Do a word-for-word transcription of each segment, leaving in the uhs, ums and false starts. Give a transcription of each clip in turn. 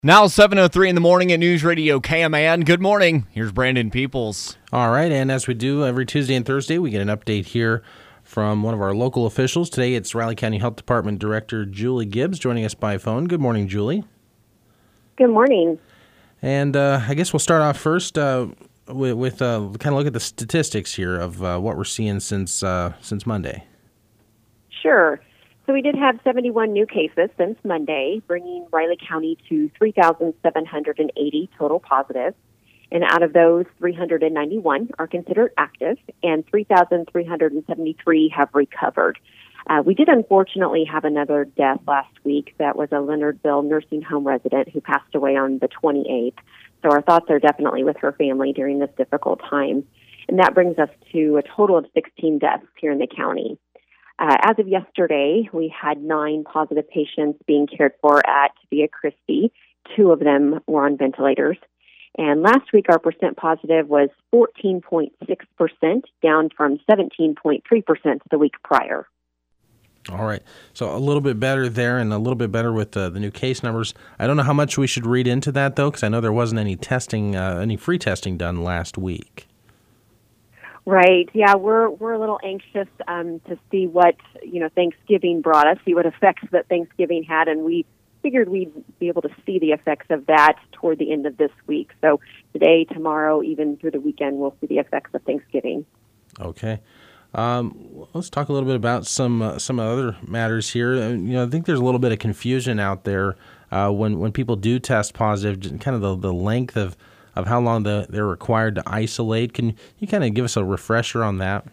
Now seven oh three in the morning at News Radio K M A N. Good morning. Here's Brandon Peoples. All right, and as we do every Tuesday and Thursday, we get an update here from one of our local officials. Today it's Riley County Health Department Director Julie Gibbs joining us by phone. Good morning, Julie. Good morning. And uh, I guess we'll start off first uh, with, with uh, kind of look at the statistics here of uh, what we're seeing since uh, since Monday. Sure. So we did have seventy-one new cases since Monday, bringing Riley County to three thousand seven hundred eighty total positives. And out of those, three hundred ninety-one are considered active, and three thousand three hundred seventy-three have recovered. Uh, we did unfortunately have another death last week. That was a Leonardville nursing home resident who passed away on the twenty-eighth. So our thoughts are definitely with her family during this difficult time. And that brings us to a total of sixteen deaths here in the county. Uh, as of yesterday, we had nine positive patients being cared for at Via Christi. Two of them were on ventilators. And last week, our percent positive was fourteen point six percent, down from seventeen point three percent the week prior. All right. So a little bit better there and a little bit better with uh, the new case numbers. I don't know how much we should read into that, though, because I know there wasn't any testing, uh, any free testing done last week. Right. Yeah, we're we're a little anxious um, to see what, you know, Thanksgiving brought us, see what effects that Thanksgiving had, and we figured we'd be able to see the effects of that toward the end of this week. So today, tomorrow, even through the weekend, we'll see the effects of Thanksgiving. Okay. Um, let's talk a little bit about some uh, some other matters here. Uh, you know, I think there's a little bit of confusion out there uh, when when people do test positive, kind of the, the length of of how long the, they're required to isolate. Can you kind of give us a refresher on that?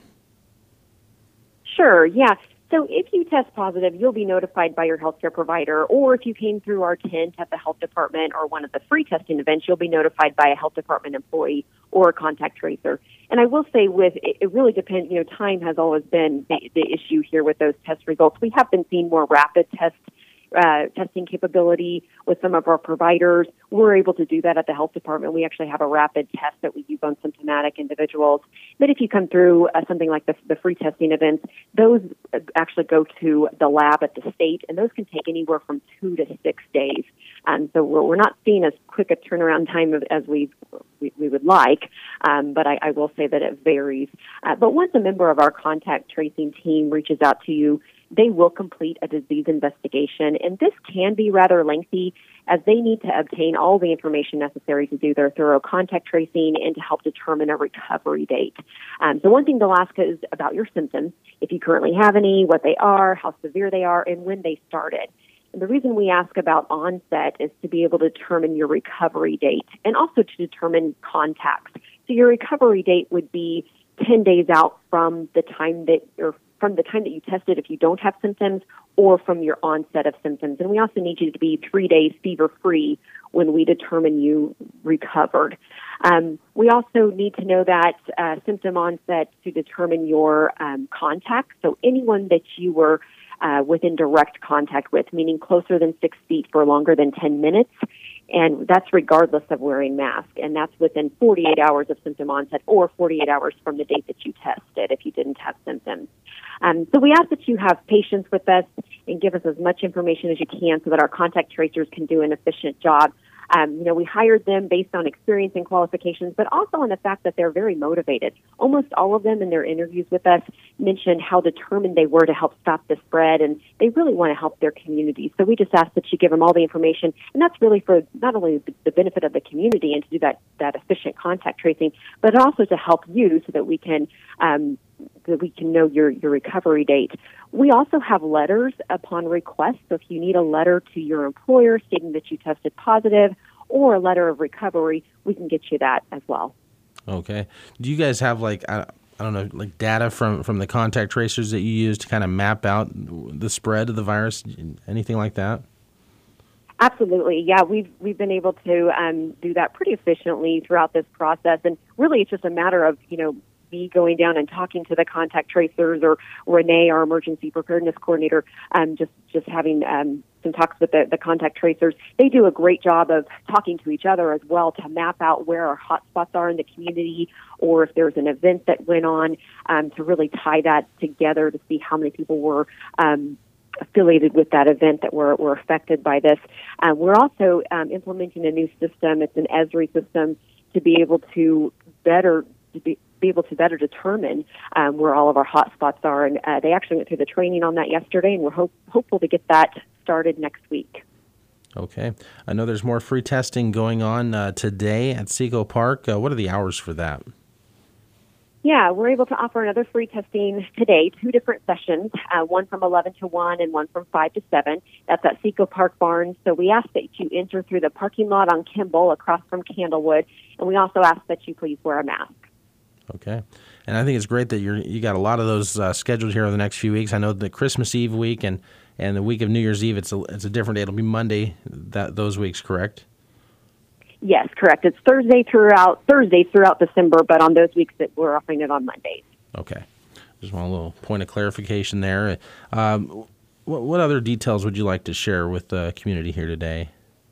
Sure, yeah. So if you test positive, you'll be notified by your healthcare provider, or if you came through our tent at the health department or one of the free testing events, you'll be notified by a health department employee or a contact tracer. And I will say with, it really depends, you know, time has always been the, the issue here with those test results. We have been seeing more rapid tests Uh, testing capability with some of our providers. We're able to do that at the health department. We actually have a rapid test that we use on symptomatic individuals. But if you come through uh, something like the, the free testing events, those actually go to the lab at the state, and those can take anywhere from two to six days. Um, so we're, we're not seeing as quick a turnaround time of, as we, we we would like, um, but I, I will say that it varies. Uh, but once a member of our contact tracing team reaches out to you, they will complete a disease investigation, and this can be rather lengthy as they need to obtain all the information necessary to do their thorough contact tracing and to help determine a recovery date. Um, so one thing they'll ask is about your symptoms, if you currently have any, what they are, how severe they are, and when they started. And the reason we ask about onset is to be able to determine your recovery date and also to determine contacts. So your recovery date would be ten days out from the time that you're from the time that you tested if you don't have symptoms or from your onset of symptoms. And we also need you to be three days fever-free when we determine you recovered. Um, we also need to know that uh, symptom onset to determine your um, contacts. So anyone that you were uh, within direct contact with, meaning closer than six feet for longer than ten minutes, and that's regardless of wearing mask. And that's within forty-eight hours of symptom onset or forty-eight hours from the date that you tested if you didn't have symptoms. Um, so we ask that you have patience with us and give us as much information as you can so that our contact tracers can do an efficient job. Um, you know, we hired them based on experience and qualifications, but also on the fact that they're very motivated. Almost all of them in their interviews with us mentioned how determined they were to help stop the spread, and they really want to help their community. So we just ask that you give them all the information, and that's really for not only the benefit of the community and to do that, that efficient contact tracing, but also to help you so that we can um, that we can know your, your recovery date. We also have letters upon request. So if you need a letter to your employer stating that you tested positive or a letter of recovery, we can get you that as well. Okay. Do you guys have like, I, I don't know, like data from, from the contact tracers that you use to kind of map out the spread of the virus? Anything like that? Absolutely. Yeah, we've we've been able to um, do that pretty efficiently throughout this process. And really it's just a matter of, you know, me going down and talking to the contact tracers or Renee, our emergency preparedness coordinator, um, just, just having um, some talks with the, the contact tracers. They do a great job of talking to each other as well to map out where our hotspots are in the community or if there's an event that went on um, to really tie that together to see how many people were um, affiliated with that event that were, were affected by this. Um, we're also um, implementing a new system. It's an E S R I system to be able to better to be, be able to better determine um, where all of our hot spots are. And uh, they actually went through the training on that yesterday, and we're hope, hopeful to get that started next week. Okay. I know there's more free testing going on uh, today at Seco Park. Uh, what are the hours for that? Yeah, we're able to offer another free testing today, two different sessions, uh, one from eleven to one and one from five to seven. That's at Seco Park Barns. So we ask that you enter through the parking lot on Kimball across from Candlewood, and we also ask that you please wear a mask. Okay. And I think it's great that you're, you got a lot of those uh, scheduled here over the next few weeks. I know the Christmas Eve week and, and the week of New Year's Eve, it's a, it's a different day. It'll be Monday that those weeks, correct? Yes, correct. It's Thursday throughout Thursday throughout December, but on those weeks that we're offering it on Mondays. Okay. Just want a little point of clarification there. Um, what, what other details would you like to share with the community here today?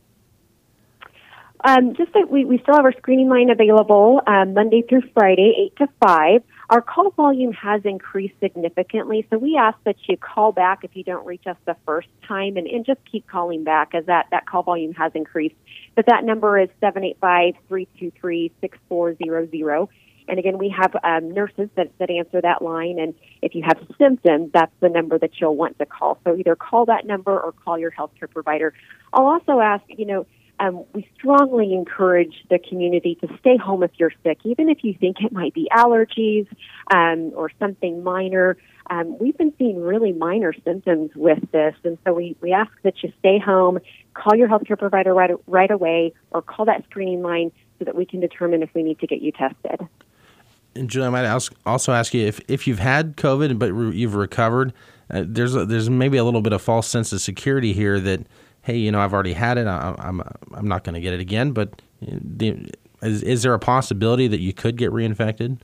Um, just that we, we still have our screening line available um, Monday through Friday, eight to five. Our call volume has increased significantly, so we ask that you call back if you don't reach us the first time, and, and just keep calling back as that, that call volume has increased. But that number is seven eight five, three two three, six four zero zero. And again, we have um, nurses that, that answer that line, and if you have symptoms, that's the number that you'll want to call. So either call that number or call your healthcare provider. I'll also ask, you know, Um, we strongly encourage the community to stay home if you're sick, even if you think it might be allergies um, or something minor. Um, we've been seeing really minor symptoms with this, and so we, we ask that you stay home, call your healthcare provider right, right away, or call that screening line so that we can determine if we need to get you tested. And Julie, I might ask, also ask you if, if you've had COVID but re- you've recovered, uh, there's a, there's maybe a little bit of false sense of security here that, hey, you know, I've already had it. I, I'm I'm not going to get it again. But the, is, is there a possibility that you could get reinfected?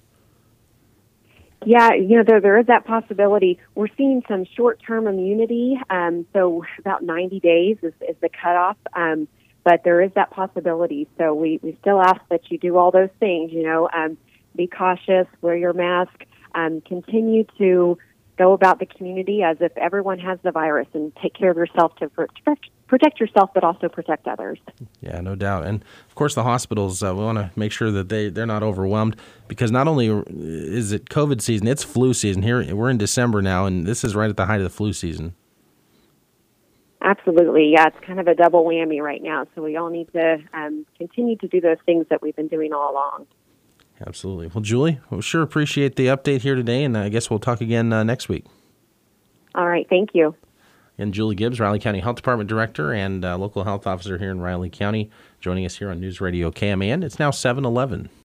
Yeah, you know, there there is that possibility. We're seeing some short-term immunity, um, so about ninety days is, is the cutoff. Um, but there is that possibility. So we, we still ask that you do all those things. You know, um, be cautious, wear your mask, um, continue to go about the community as if everyone has the virus, and take care of yourself to protect protect yourself, but also protect others. Yeah, no doubt. And of course, the hospitals, uh, we want to make sure that they, they're not overwhelmed, because not only is it COVID season, it's flu season. Here, we're in December now, and this is right at the height of the flu season. Absolutely. Yeah, it's kind of a double whammy right now. So we all need to um, continue to do those things that we've been doing all along. Absolutely. Well, Julie, we sure appreciate the update here today, and I guess we'll talk again uh, next week. All right. Thank you. And Julie Gibbs, Riley County Health Department Director and uh, local health officer here in Riley County, joining us here on News Radio K M A N. It's now seven eleven.